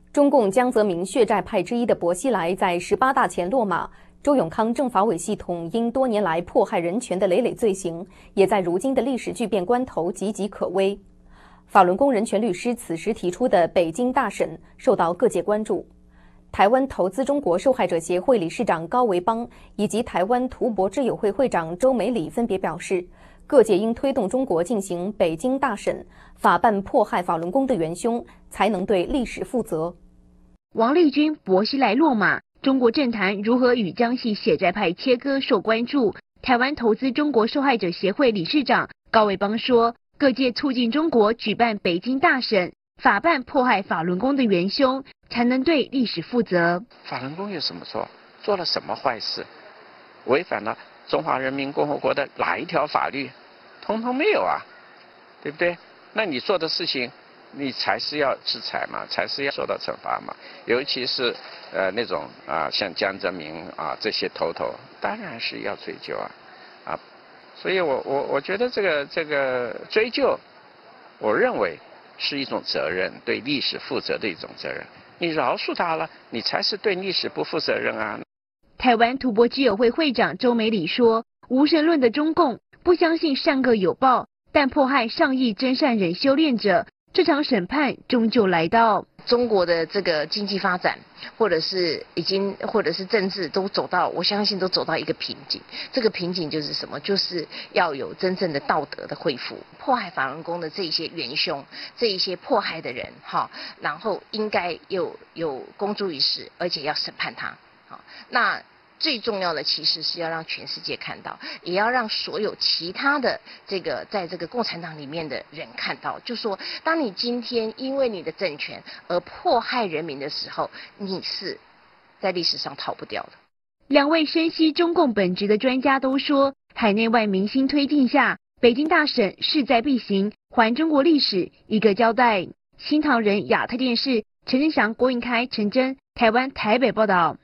中共江泽民血债派之一的薄熙来在18大前落马，周永康政法委系统因多年来迫害人权的累累罪行，也在如今的历史巨变关头岌岌可危。法轮功人权律师此时提出的北京大审受到各界关注。台湾投资中国受害者协会理事长高维邦以及台湾图博智友会会长周美里分别表示，各界应推动中国进行北京大审，法办迫害法轮功的元凶，才能对历史负责。 王立军、薄熙来落马，中国政坛如何与江系血债派切割受关注。台湾投资中国受害者协会理事长高维邦说，各界促进中国举办北京大审，法办迫害法轮功的元凶，才能对历史负责。 法轮功有什么错？做了什么坏事？违反了中华人民共和国的哪一条法律？通通没有啊，对不对？那你做的事情，你才是要制裁嘛，才是要受到惩罚嘛。尤其是那种像江泽民这些头头，当然是要追究啊。所以我觉得这个追究，我认为是一种责任，对历史负责的一种责任。你饶恕他了，你才是对历史不负责任啊。 台湾图博基友会会长周美里说，无神论的中共不相信善恶有报，但迫害上亿真善忍修炼者，这场审判终究来到。 中国的这个经济发展，或者是政治都走到，我相信都走到一个瓶颈。这个瓶颈就是什么？就是要有真正的道德的恢复。迫害法轮功的这些元凶，这一些迫害的人，然后应该有公诸于世，而且要审判他。那最重要的其实是要让全世界看到，也要让所有其他的在这个共产党里面的人看到，就说当你今天因为你的政权而迫害人民的时候，你是在历史上逃不掉的。 两位深悉中共本质的专家都说，海内外民心推进下，北京大审势在必行，还中国历史一个交代。新唐人亚太电视陈振祥、郭应开、陈真，台湾台北报道。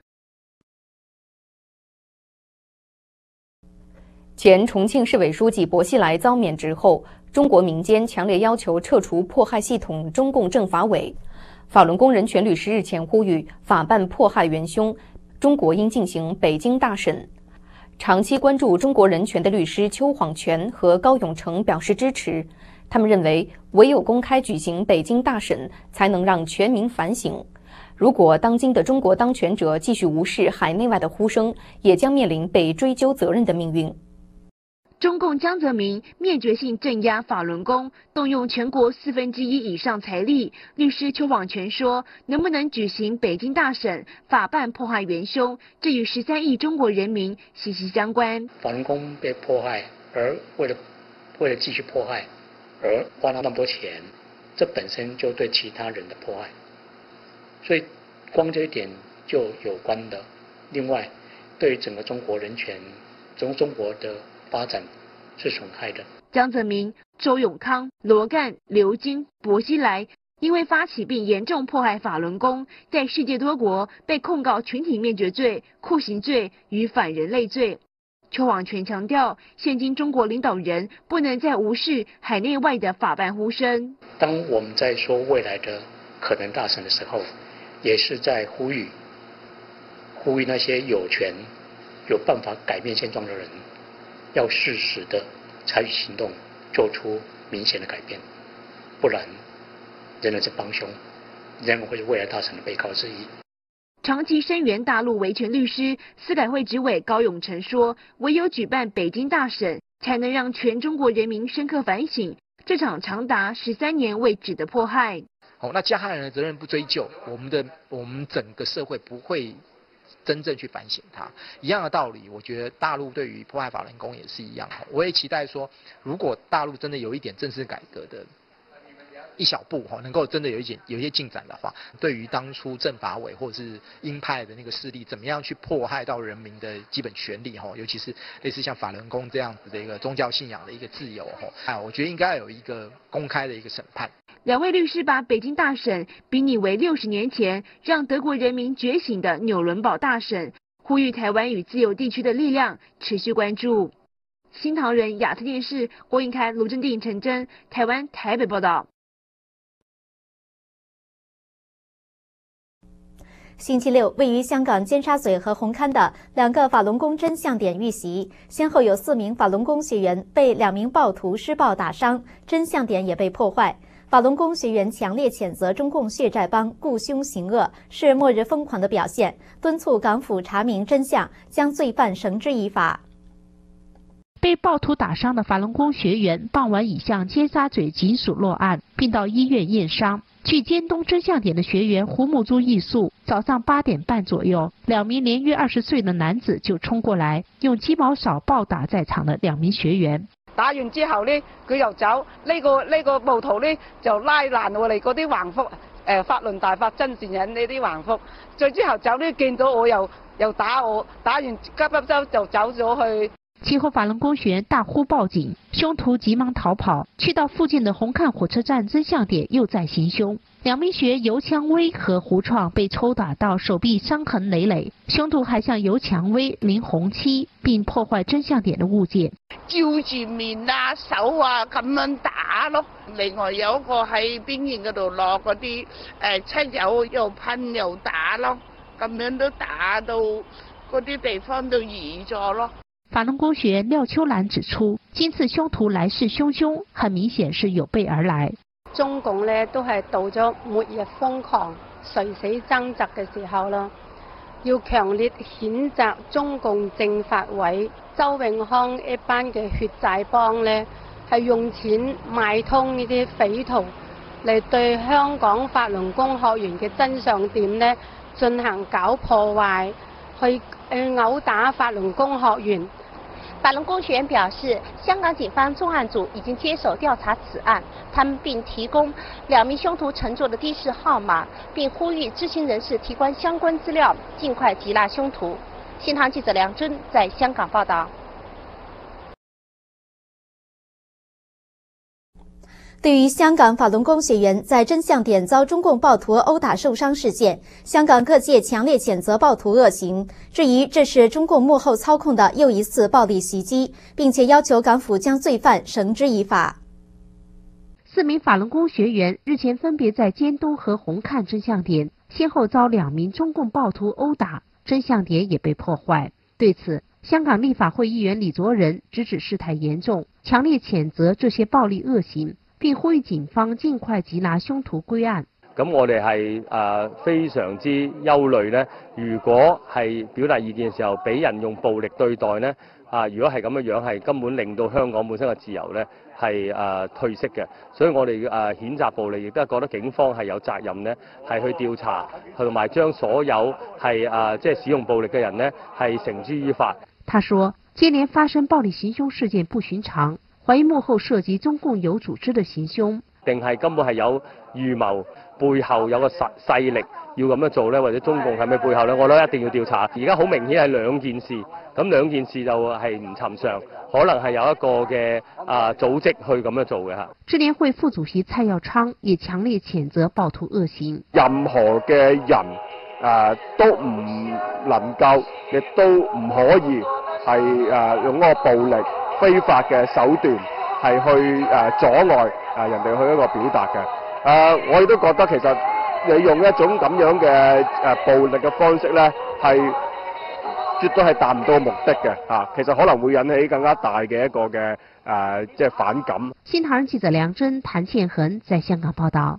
前重庆市委书记薄熙来遭免职后，中国民间强烈要求撤除迫害系统中共政法委。法轮功人权律师日前呼吁法办迫害元凶，中国应进行北京大审。长期关注中国人权的律师邱晃全和高永成表示支持，他们认为唯有公开举行北京大审，才能让全民反省。如果当今的中国当权者继续无视海内外的呼声，也将面临被追究责任的命运。 中共江泽民灭绝性镇压法轮功，动用全国1/4以上财力。律师邱晃全说，能不能举行北京大审，法办迫害元凶，这与13亿中国人民息息相关。 法轮功被迫害，而为了继续迫害而花了那么多钱，这本身就对其他人的迫害，所以光这一点就有关的。另外，对于整个中国人权、中国的发展是损害的。 江泽民、周永康、罗干、刘金、薄熙来因为发起并严重迫害法轮功，在世界多国被控告群体灭绝罪、酷刑罪与反人类罪。邱晃全强调，现今中国领导人不能再无视海内外的法办呼声。 当我们在说未来的可能大审的时候，也是在呼吁那些有权、有办法改变现状的人，要适时的采取行动，做出明显的改变，不然仍然是帮凶，仍然会是未来大审的被告之一。 长期声援大陆维权律师、司改会执委高永成说，唯有举办北京大审，才能让全中国人民深刻反省这场长达13年未止的迫害。 那加害人的责任不追究，我们整个社会不会真正去反省它。一样的道理，我觉得大陆对于迫害法轮功也是一样。我也期待说，如果大陆真的有一点政治改革的一小步能够真的有一些进展的话，对于当初政法委或者是鹰派的那个势力怎么样去迫害到人民的基本权利，尤其是类似像法轮功这样子的一个宗教信仰的一个自由，我觉得应该有一个公开的一个审判。 两位律师把北京大审比拟为60年前让德国人民觉醒的纽伦堡大审，呼吁台湾与自由地区的力量持续关注。新唐人亚太电视郭应开、卢正定、陈真，台湾台北报道。 星期六，位于香港尖沙咀和红磡的2个法轮功真相点遇袭，先后有4名法轮功学员被2名暴徒施暴打伤，真相点也被破坏。法轮功学员强烈谴责中共血债帮雇凶行恶，是末日疯狂的表现，敦促港府查明真相，将罪犯绳之以法。 被暴徒打伤的法轮功学员傍晚已向尖沙咀警署落案，并到医院验伤。据尖东真相点的学员胡木珠忆述，早上8點半左右，2名年約20歲的男子就衝過來，用雞毛掃暴打在場的2名學員。 打完之後呢，佢又走，呢個暴徒呢就拉爛我哋嗰啲橫幅，法輪大法真善忍呢啲橫幅。再之後走呢，見到我又打我，打完急就走咗去。 其後法輪功學員大呼報警，兇徒急忙逃跑，去到附近的紅磡火車站真相點又再行兇。2名學員尤薔薇和胡創被抽打到手臂傷痕累累，兇徒還向尤薔薇淋紅漆，並破壞真相點的物件， 照住面啊手啊咁樣打咯。另外有一個喺邊緣嗰度落嗰啲漆油又噴又打咯，咁樣都打到嗰啲地方都瘀咗咯。 法輪功學員廖秋蘭指出，今次兇徒來勢洶洶，很明顯是有備而來。 中共呢都係到咗末日瘋狂、垂死掙扎嘅時候啦，要強烈譴責中共政法委周永康一班嘅血債幫呢，係用錢買通呢啲匪徒嚟對香港法輪功學員嘅真相點呢進行搞破壞，去毆打法輪功學員。 法輪功學員表示，香港警方重案組已經接手調查此案，他們並提供2名兇徒乘坐的的士號碼，並呼籲知情人士提供相關資料，盡快緝拿兇徒。新唐記者梁真在香港報道。 对于香港法轮功学员在真相点遭中共暴徒殴打受伤事件，香港各界强烈谴责暴徒恶行，质疑这是中共幕后操控的又一次暴力袭击，并且要求港府将罪犯绳之以法。 4名法轮功学员日前分别在尖东和红磡真相点先后遭2名中共暴徒殴打，真相点也被破坏。对此，香港立法會議員李卓人直指事態嚴重，強烈譴責這些暴力惡行，並呼籲警方盡快緝拿兇徒歸案。 咁我哋係非常之憂慮呢，如果係表達意見嘅時候俾人用暴力對待呢，如果係咁嘅樣係根本令到香港本身嘅自由呢係褪色嘅，所以我哋譴責暴力，亦都係覺得警方係有責任呢係去調查，同埋將所有係即係使用暴力嘅人呢係繩之於法。 他說，接連發生暴力行兇事件不尋常，懷疑幕後涉及中共有組織的行兇， 定係根本係有預謀，背後有個勢力要咁樣做呢，或者中共係咪背後呢？我都一定要調查。而家好明顯係兩件事，咁兩件事就係唔尋常，可能係有一個嘅組織去咁樣做嘅嚇。 支聯會副主席蔡耀昌也強烈譴責暴徒惡行。 任何嘅人都唔能夠，亦都唔可以係用嗰個暴力、非法嘅手段係去阻礙人哋去一個表達嘅。我亦都覺得其實你用一種咁樣嘅暴力嘅方式咧，係絕對係達唔到目的嘅。其實可能會引起更加大嘅一個嘅即係反感。 新唐人記者梁真、譚建恒在香港報道。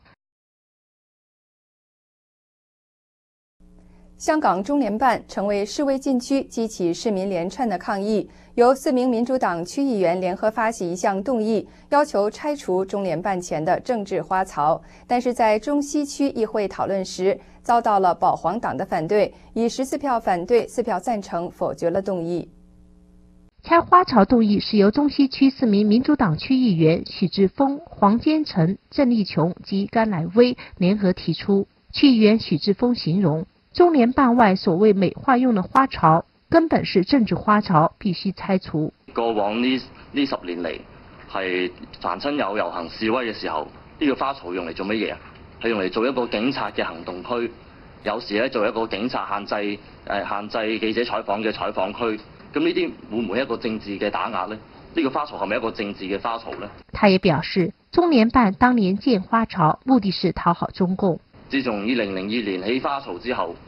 香港中聯辦成為示威禁區，激起市民連串的抗議。由4名民主黨區議員聯合發起一項動議，要求拆除中聯辦前的政治花槽。但是在中西區議會討論時，遭到了保皇黨的反對，以14票反對、4票贊成否決了動議。 拆花槽動議是由中西區4名民主黨區議員許智峰、黃堅成、鄭麗瓊及甘乃威聯合提出。區議員許智峰形容，中聯辦外所謂美化用的花槽，根本是政治花槽，必須拆除。 過往呢10年嚟，係凡親有遊行示威嘅時候，呢個花槽用嚟做乜嘢啊？係用嚟做一個警察嘅行動區，有時咧做一個警察限制記者採訪嘅採訪區。咁呢啲會唔會一個政治嘅打壓呢？呢個花槽係咪一個政治嘅花槽呢？ 他也表示，中聯辦當年建花槽，目的是討好中共。 自從2002年起花槽之後，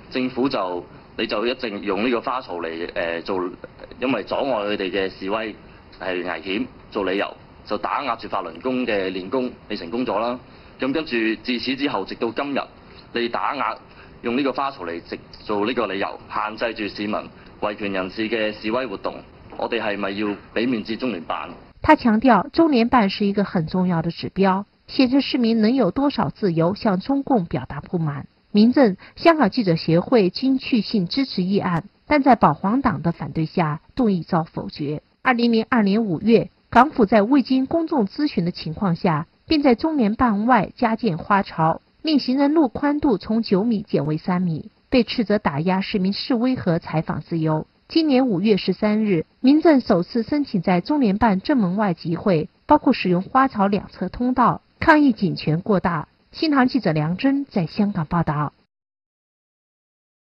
政府你就一直用呢個花槽嚟做，因為阻礙佢哋嘅示威係危險做理由，就打壓住法輪功嘅練功，你成功咗啦。咁跟住自此之後，直到今日，你打壓用呢個花槽嚟做呢個理由，限制住市民維權人士嘅示威活動，我哋係咪要俾面子中聯辦？ 他強調，中聯辦是一個很重要的指標，顯示市民能有多少自由向中共表達不滿。民陣、香港記者協會均去信支持議案，但在保皇黨的反對下，動議遭否決。2002年5月，港府在未經公眾諮詢的情況下，便在中聯辦外加建花槽，令行人路寬度從9米減為3米，被斥責打壓市民示威和採訪自由。今年5月13日，民陣首次申請在中聯辦正門外集會，包括使用花槽兩側通道，抗議警權過大。新唐記者梁真在香港報道。